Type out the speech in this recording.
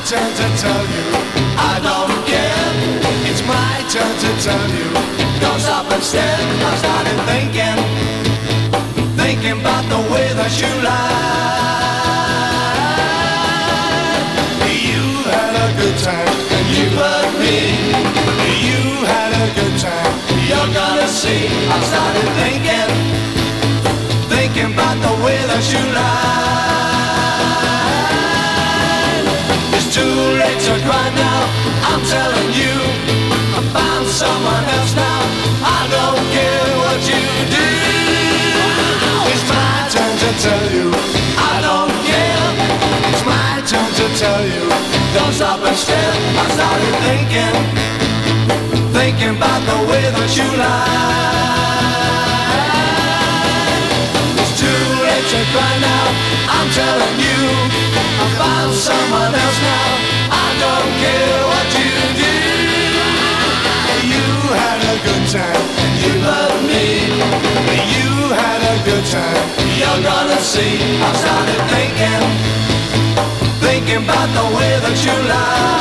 turn to tell you I don't care. It's my turn to tell you don't stop and stare. I started thinking about the way that you lie. You had a good time and you hurt me. You had a good time, you're gonna see. I started thinking about the way that you lie. It's too late to cry now, I'm telling you. I found someone else now, I don't care what you do. It's my turn to tell you I don't care. It's my turn to tell you don't stop and stare. I started thinking about the way that you lie. It's too late to cry now, I'm telling you. I found someone else now, I don't care what you do. You had a good time and you loved me. You had a good time, you're gonna see. I started thinking about the way that you lie.